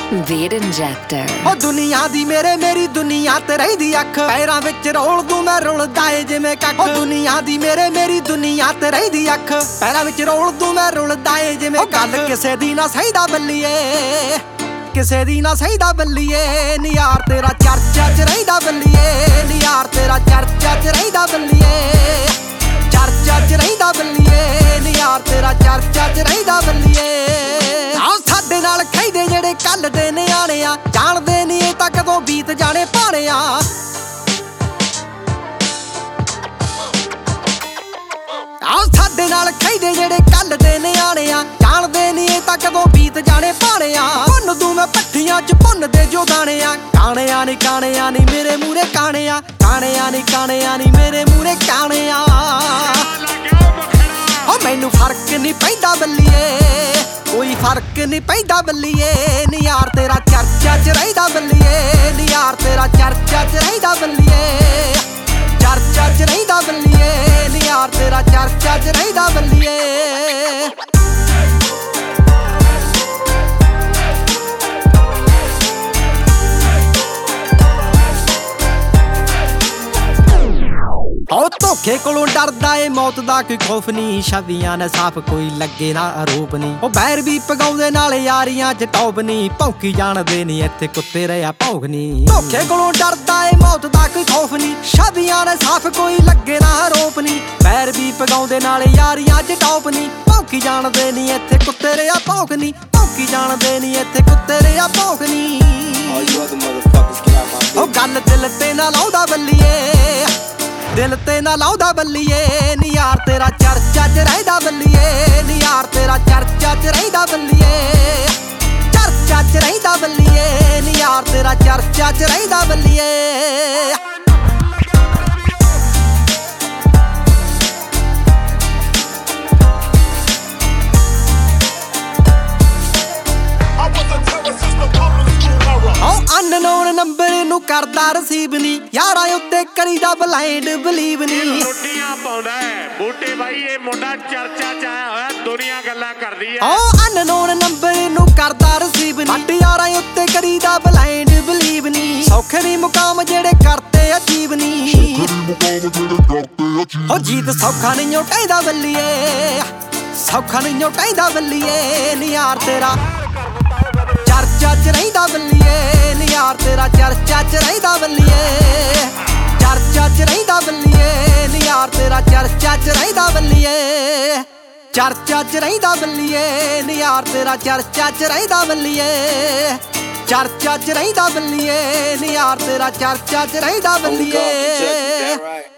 Beat Injector। ਉਹ ਦੁਨੀਆ ਦੀ ਮੇਰੀ ਦੁਨੀਆ ਤੇ ਰਹਿਦੀ ਅੱਖ, ਪੈਰਾਂ ਵਿੱਚ ਰੋਲ ਦੂੰ ਮੈਂ ਰੁਲਦਾ ਏ ਜਿਵੇਂ ਕੱਖ। ਉਹ ਦੁਨੀਆ ਦੀ ਮੇਰੀ ਦੁਨੀਆ ਤੇ ਰਹਿਦੀ ਅੱਖ, ਪੈਰਾਂ ਵਿੱਚ ਰੋਲ ਦੂੰ ਮੈਂ ਰੁਲਦਾ ਏ ਜਿਵੇਂ ਕੱਖ। ਗੱਲ ਕਿਸੇ ਦੀ ਨਾ ਸਹੀਦਾ ਬੱਲੀਏ, ਕਿਸੇ ਦੀ ਨਾ ਸਹੀਦਾ ਬੱਲੀਏ, ਨੀ ਯਾਰ ਤੇਰਾ ਚਰਚਾ ਚ ਰਹਿਦਾ ਬੱਲੀਏ, ਨੀ ਯਾਰ ਤੇਰਾ ਚਰਚਾ ਚ ਰਹਿਦਾ ਬੱਲੀਏ, ਚਰਚਾ ਚ ਰਹਿਦਾ ਬੱਲੀਏ, ਨੀ ਯਾਰ ਤੇਰਾ ਚਰਚਾ ਚ ਰਹਿਦਾ ਬੱਲੀਏ। ਆਹ ਸਾਡੇ ਨਾਲ ਖੈਦੇ ਜਿਹੜੇ ਕੱਲ ਦੇ ਨਿਆਣੇ ਆ, ਜਾਣਦੇ ਨੀ ਇਹ ਤਾਂ ਕਦੋਂ ਬੀਤ ਜਾਣੇ ਭਾਣੇ ਆ। ਆਹ ਸਾਡੇ ਨਾਲ ਖੈਦੇ ਜਿਹੜੇ ਕੱਲ ਦੇ ਨਿਆਣੇ ਆ, ਜਾਣਦੇ ਨੀ ਇਹ ਤਾਂ ਕਦੋਂ ਬੀਤ ਜਾਣੇ ਭਾਣੇ ਆ। ਭੁੰਨ ਦੂੰ ਮੈਂ ਪੱਠੀਆਂ ਚ ਭੁੰਨ ਦੇ ਜੋ ਦਾਣੇ ਆ, ਕਾਣਿਆਂ ਨੀ ਮੇਰੇ ਮੂਹਰੇ ਕਾਣੇ ਆ, ਕਾਣਿਆਂ ਨੀ ਮੇਰੇ ਮੂਹਰੇ ਕਾਣੇ ਆ। ਓ ਮੈਨੂੰ ਫਰਕ ਨੀ ਪੈਂਦਾ ਬੱਲੀਏ, ਕੋਈ ਫਰਕ ਨੀ ਪੈਂਦਾ ਬੱਲੀਏ, ਨੀ ਯਾਰ ਤੇਰਾ ਚਰਚਾ ਚ ਰਹਿਦਾ ਬੱਲੀਏ, ਨੀ ਯਾਰ ਤੇਰਾ ਚਰਚਾ ਚ ਰਹਿਦਾ ਬੱਲੀਏ, ਚਰਚਾ ਚ ਰਹਿਦਾ ਬੱਲੀਏ, ਨੀ ਯਾਰ ਤੇਰਾ ਚਰਚਾ ਚ ਰਹਿਦਾ ਬੱਲੀਏ। ਉਹ ਧੋਖੇ ਕੋਲੋਂ ਡਰਦਾ ਏ ਮੌਤ ਦਾ ਕੋਈ ਖੌਫ ਨੀ, ਛਵੀਆਂ ਨੇ ਸਾਫ਼ ਕੋਈ ਲੱਗੇ ਨਾ ਆਰੋਪ ਨੀ। ਉਹ ਬੈਰ ਵੀ ਪਗਾਉਂਦੇ ਨਾਲ ਯਾਰੀਆਂ ਚ ਟੌਪ ਨੀ, ਭੌਂਕੀ ਜਾਣਦੇ ਨੀ ਇੱਥੇ ਕੁੱਤੇ ਰਿਆ ਭੌਂਕ ਨੀ। ਧੋਖੇ ਕੋਲੋਂ ਡਰਦਾ ਏ ਮੌਤ ਦਾ ਕੋਈ ਖੌਫ ਨੀ, ਛਵੀਆਂ ਨੇ ਸਾਫ਼ ਕੋਈ ਲੱਗੇ ਨਾ ਆਰੋਪ ਨੀ। ਬੈਰ ਵੀ ਪਗਾਉਂਦੇ ਨਾਲ ਯਾਰੀਆਂ ਚ ਟੌਪ ਨੀ, ਭੌਂਕੀ ਜਾਣਦੇ ਨੀ ਇੱਥੇ ਕੁੱਤੇ ਰਿਆ ਭੌਂਕ ਨੀ, ਭੌਂਕੀ ਜਾਣਦੇ ਨੀ ਇੱਥੇ ਕੁੱਤੇ ਰਿਆ ਭੌਂਕ ਨੀ। ਉਹ ਗੱਲ ਦਿਲ ਤੇ ਨਾ ਲਾਉਂਦਾ ਬੱਲੀਏ, ਦਿਲ ਤੇ ਨਾ ਲਾਉਂਦਾ ਬੱਲੀਏ, ਨੀ ਯਾਰ ਤੇਰਾ ਚਰਚਾ ਚ ਰਹਿਦਾ ਬੱਲੀਏ, ਨੀ ਯਾਰ ਤੇਰਾ ਚਰਚਾ ਚ ਰਹਿਦਾ ਬੱਲੀਏ, ਚਰਚਾ ਚ ਰਹਿਦਾ ਬੱਲੀਏ, ਨੀ ਯਾਰ ਤੇਰਾ ਚਰਚਾ ਚ ਰਹਿਦਾ ਬੱਲੀਏ। ਅਨਨੋਨ ਨੰਬਰ ਨੂੰ ਕਰਦਾ ਰਸੀਵ ਨੀ, ਯਾਰਾਂ ਉੱਤੇ ਕਰੀਦਾ ਬਲਾਈਂਡ ਬਲੀਵ ਨੀ। ਰੋਟੀਆਂ ਪਾਉਂਦਾ ਬੂਟੇ ਬਾਈ, ਇਹ ਮੁੰਡਾ ਚਰਚਾ ਚ ਆਇਆ ਹੋਇਆ, ਦੁਨੀਆ ਗੱਲਾਂ ਕਰਦੀ ਐ। ਅਨਨੋਨ ਨੰਬਰ ਨੂੰ ਕਰਦਾ ਰਸੀਵ ਨੀ, ਬਟ ਯਾਰਾਂ ਉੱਤੇ ਕਰੀਦਾ ਬਲਾਈਂਡ ਬਲੀਵ ਨੀ। ਸੌਖੇ ਨੀ ਮੁਕਾਮ ਜਿਹੜੇ ਕਰਤੇ ਅਚੀਵ ਨੀ, ਹੋ ਜੀਤ ਸੌਖਾ ਨਹੀਂ ਟੈਂਦਾ ਬੱਲੀਏ, ਸੌਖਾ ਨਹੀਂ ਟੈਂਦਾ ਬੱਲੀਏ, ਨੀ ਯਾਰ ਤੇਰਾ ਚਰਚਾ ਚ ਰਹਿਦਾ ਬੱਲੀਏ, ਨੀ ਯਾਰ ਤੇਰਾ ਚਰਚਾ ਚ ਰਹਿਦਾ ਬੱਲੀਏ, ਚਰਚਾ ਚ ਰਹਿਦਾ ਬੱਲੀਏ, ਨੀ ਯਾਰ ਤੇਰਾ ਚਰਚਾ ਚ ਰਹਿਦਾ ਬੱਲੀਏ, ਚਰਚਾ ਚ ਰਹਿਦਾ ਬੱਲੀਏ, ਨੀ ਯਾਰ ਤੇਰਾ ਚਰਚਾ ਚ ਰਹਿਦਾ ਬੱਲੀਏ, ਚਰਚਾ ਚ ਰਹਿਦਾ ਬੱਲੀਏ, ਨੀ ਯਾਰ ਤੇਰਾ ਚਰਚਾ ਚ ਰਹਿਦਾ ਬੱਲੀਏ।